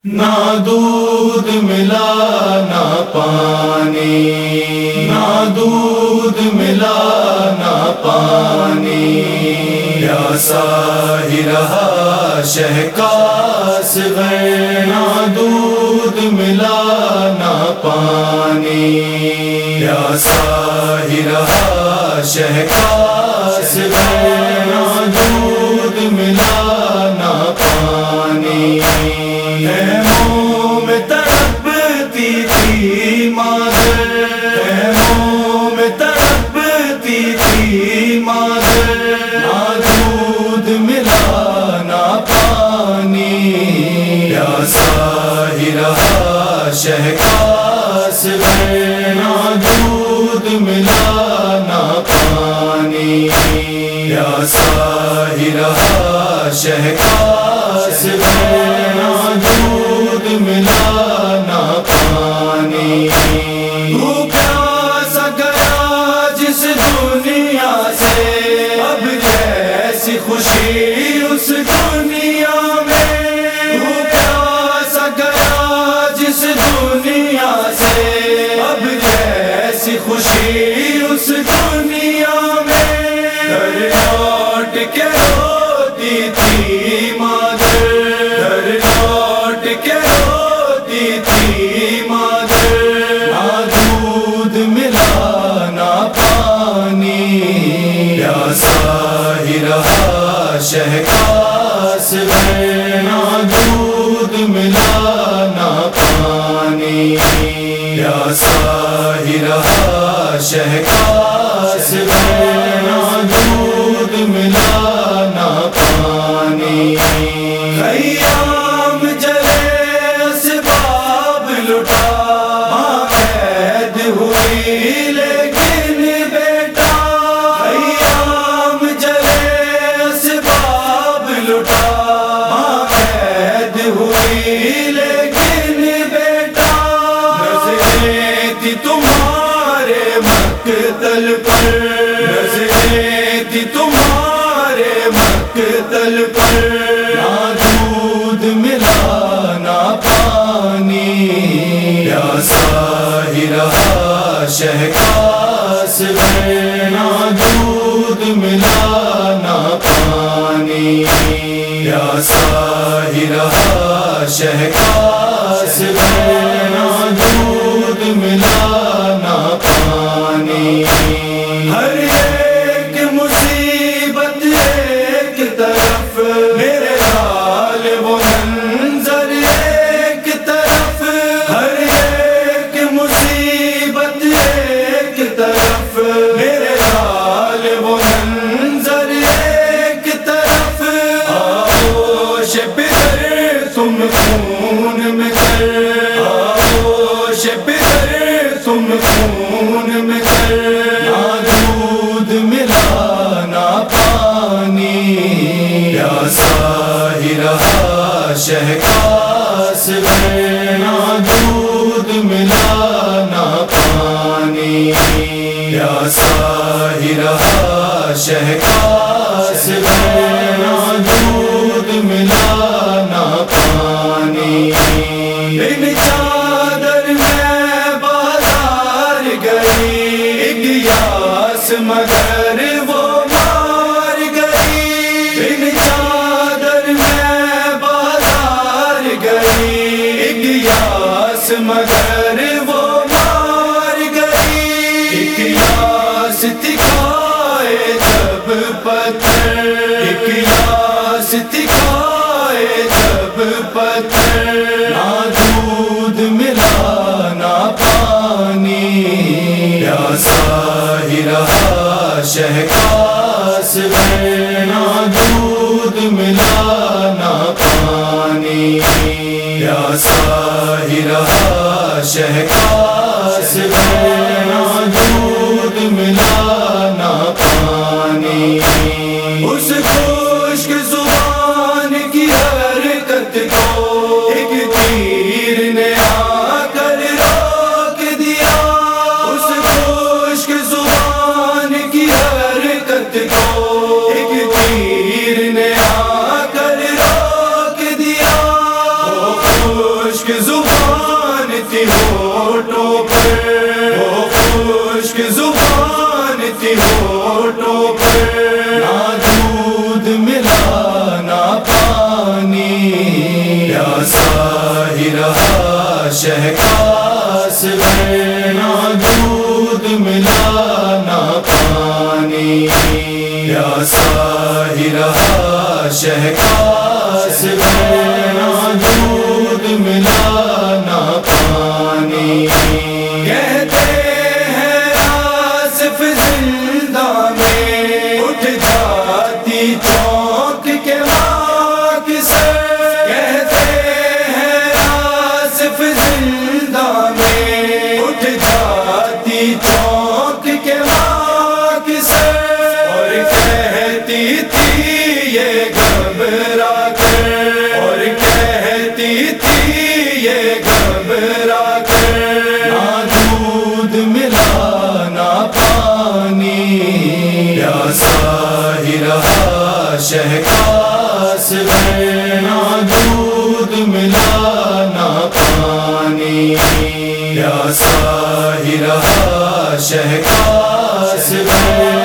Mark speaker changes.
Speaker 1: نہ دودھ ملا نہ پانی، نہ دودھ ملا نہ پانی، پیاسا ہی رہا شہ کا اصغر، نہ دودھ ملا نہ پانی، پیاسا ہی رہا شہ کا اصغر، نہ دودھ ملا نہ پانی، خیموں میں تڑپتی تھی مادر، خیموں میں تڑپتی تھی مادر، نہ دودھ ملا نہ پانی، پیاسا ہی رہا شہ کا اصغر، نہ دودھ ملا نہ پانی، پیاسا ہی رہا شہ کا اصغر، نہ دودھ ملا نہ پانی، تو پیاسا گیا جس دنیا سے، اب کیسی خوشی اس دنیا میں، تو پیاسا گیا جس دنیا سے، اب کیسی خوشی اس دنیا میں، گھر لوٹ کے روتی تھی مادر، گھر لوٹ کے روتی تھی مادر، نہ دودھ ملا نہ پانی، پیاسا ہی رہا شہ کا اصغر، نہ دودھ ملا نہ پانی، پیاسا ہی رہا شہ کا اصغر، نہ دودھ ملا نہ پانی، خیام جلے اسباب لٹا، ماں قید ہوئی لیکن بیٹا، خیام جلے اسباب لٹا، ماں قید ہوئی لیکن بیٹا، نظریں تھی تمہارے مقتل پر، نظریں تھی تمہارے مقتل پر، نہ دودھ ملا نہ پانی، پیاسا ہی رہا شہ کا اصغر، نہ دودھ ملا نہ پانی، پیاسا ہی رہا شہ کا اصغر، نہ دودھ ملا نہ پانی، ہر ایک مصیبت ایک طرف، میرے حال وہ منظر ایک طرف، ہر ایک مصیبت ایک طرف، میرے حال وہ منظر ایک طرف، آغوش پدر تم خون میں کر، آغوش پدر تم خون میں کر، نہ دودھ ملا نہ پانی، پیاسا ہی رہا شہ کا اصغر، نہ دودھ ملا نہ پانی، پیاسا ہی رہا شہ کا اصغر، نہ دودھ ملا نہ پانی، بن چادر میں بازار گئی ایک یاس مگر وہ مار گئی، بن چادر میں بازار گئی ایک یاس مگر وہ مار گئی، ایک یاس دکھائے جب پتھر، ایک یاس دکھائے جب پتھر، نہ دودھ ملا نہ پانی، پیاسا ہی رہا شہ کا اصغر، نہ دودھ ملا نہ پانی، پیاسا ہی رہا شہ کا اصغر، نہ دودھ ملا نہ پانی، اس خشک زبان کی حرکت کو ایک تیر نے آ کر روک دیا، اس خشک زبان کی حرکت کو ایک تیر نے آ کر روک دیا، خشک زبان تھی ہونٹوں پر، وہ خشک زبان تھی ہونٹوں پر، نہ دودھ ملا نہ پانی، پیاسا ہی رہا شہ کاس میں، نہ دودھ ملا نہ پانی، پیاسا ہی رہا شہ کاس میں، نہ دودھ ملا نہ پانی۔ کہتے ہیں آصف زندہ میں اٹھ جاتی چونک کے خاک سے، کہتے ہیں آصف زندہ میں اٹھ جاتی چونک کے خاک سے، اور کہتی تھی یہ گھبرا کر، اور کہتی تھی یہ گھبرا کر، نہ دودھ ملا نہ پانی، پیاسا ہی رہا شہ کاس میں، نہ دودھ ملا نہ پانی، پیاسا ہی رہا شہ کاس میں۔